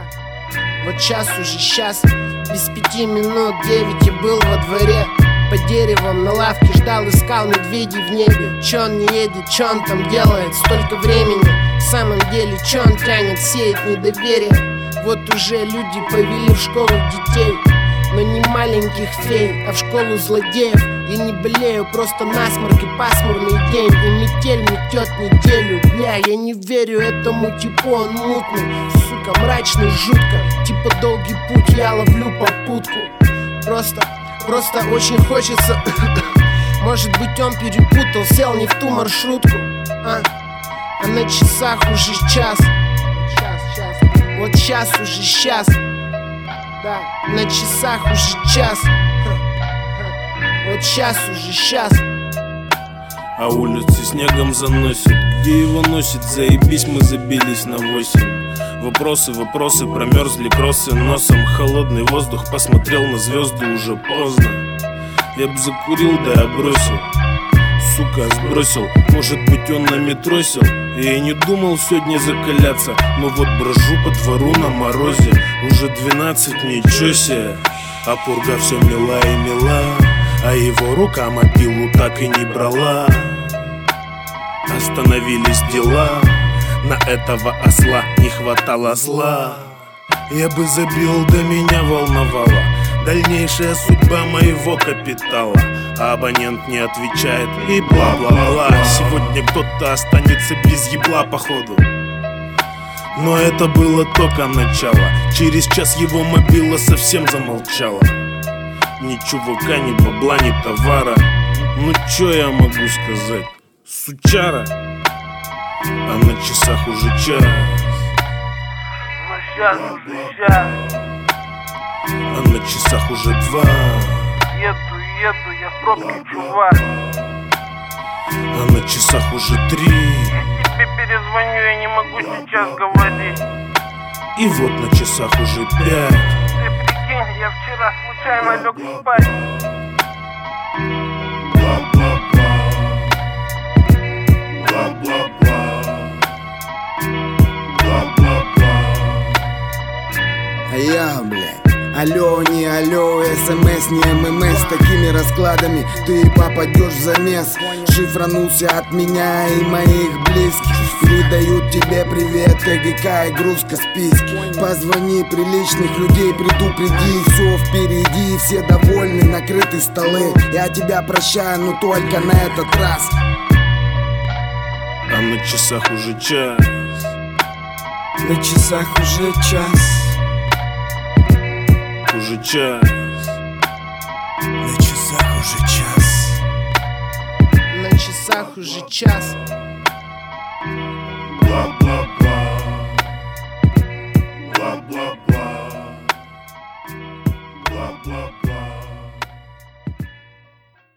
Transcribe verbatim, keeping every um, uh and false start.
Вот час уже час, без пяти минут девять, и был во дворе. Под деревом на лавке ждал, искал медведей в небе. Чё он не едет, чё он там делает, столько времени. В самом деле, чё он тянет, сеет недоверие. Вот уже люди повели в школу детей, но не маленьких фей, а в школу злодеев. Я не болею, просто насморк и пасмурный день, и метель метет неделю. Бля, я не верю этому типу, он мутный, сука, мрачный, жутко. Типа долгий путь, я ловлю попутку. Просто, просто очень хочется. Может быть, он перепутал, сел не в ту маршрутку. А, а на часах уже час. Час, час. Вот час уже час. Да, на часах уже час. Вот сейчас уже сейчас. А улицы снегом заносит. Где его носит? Заебись, мы забились на восемь. Вопросы, вопросы, промерзли кроссы носом. Холодный воздух, посмотрел на звезды, уже поздно. Я б закурил, да я бросил. Сука, сбросил. Может быть, он на метро сел. Я и не думал сегодня закаляться, но вот брожу по двору на морозе. Уже двенадцать, ничего себе. А пурга все мила и мила, а его рука мобилу так и не брала. Остановились дела, на этого осла не хватало зла. Я бы забил, да меня волновала дальнейшая судьба моего капитала. А абонент не отвечает и бла-бла-бла. Сегодня кто-то останется без ебла походу. Но это было только начало. Через час его мобила совсем замолчала. Ни чувака, ни бабла, ни товара. Ну чё я могу сказать? Сучара. А на часах уже час. Ну сейчас уже час. А на часах уже два. Еду, еду, я в пробке, чувак. А на часах уже три. Я тебе перезвоню, я не могу сейчас говорить. И вот на часах уже пять. Ты прикинь, я вчера случайно лег спать. Бла-бла-бла. Бла-бла-бла. Бла-бла-бла. А я, блядь, алло, не алло, смс, не ммс. С такими раскладами ты и попадешь в замес. Шифранулся от меня и моих близких. Передают тебе привет, КГК и грузка списки. Позвони приличных людей, предупреди. Все впереди, все довольны, накрыты столы. Я тебя прощаю, но только на этот раз. А на часах уже час. На часах уже час. Уже час. На часах уже час. На часах уже час.